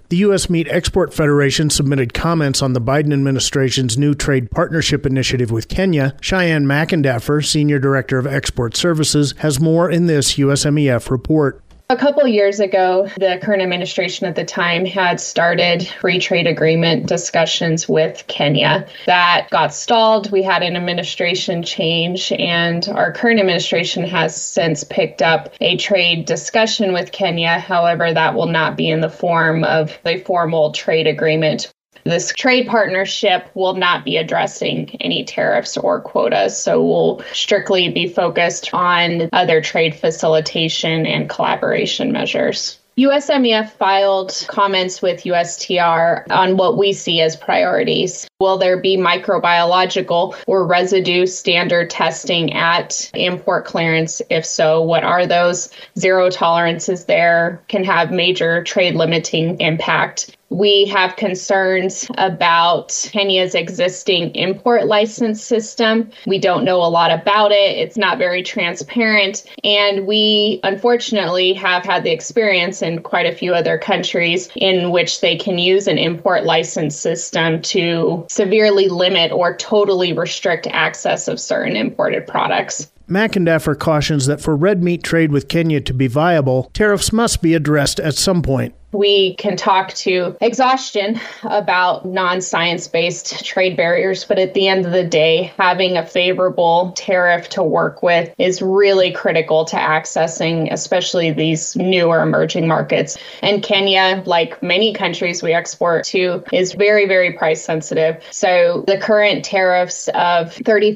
The U.S. Meat Export Federation submitted comments on the Biden administration's new trade partnership initiative with Kenya. Cheyenne McEndaffer, Senior Director of Export Services, has more in this USMEF report. A couple of years ago, the current administration at the time had started free trade agreement discussions with Kenya. That got stalled. We had an administration change, and our current administration has since picked up a trade discussion with Kenya. However, that will not be in the form of a formal trade agreement. This trade partnership will not be addressing any tariffs or quotas, so we'll strictly be focused on other trade facilitation and collaboration measures. USMEF filed comments with USTR on what we see as priorities. Will there be microbiological or residue standard testing at import clearance? If so, what are those? Zero tolerances there can have major trade limiting impact. We have concerns about Kenya's existing import license system. We don't know a lot about it. It's not very transparent. And we, unfortunately, have had the experience in quite a few other countries in which they can use an import license system to severely limit or totally restrict access of certain imported products. McEndaffer cautions that for red meat trade with Kenya to be viable, tariffs must be addressed at some point. We can talk to exhaustion about non-science-based trade barriers, but at the end of the day, having a favorable tariff to work with is really critical to accessing, especially these newer emerging markets. And Kenya, like many countries we export to, is very, very price sensitive. So the current tariffs of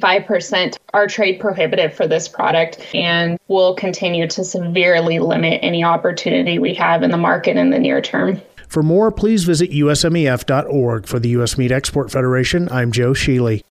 35% are trade prohibitive for this product and will continue to severely limit any opportunity we have in the market in the near term. For more, please visit usmef.org. For the U.S. Meat Export Federation, I'm Joe Sheely.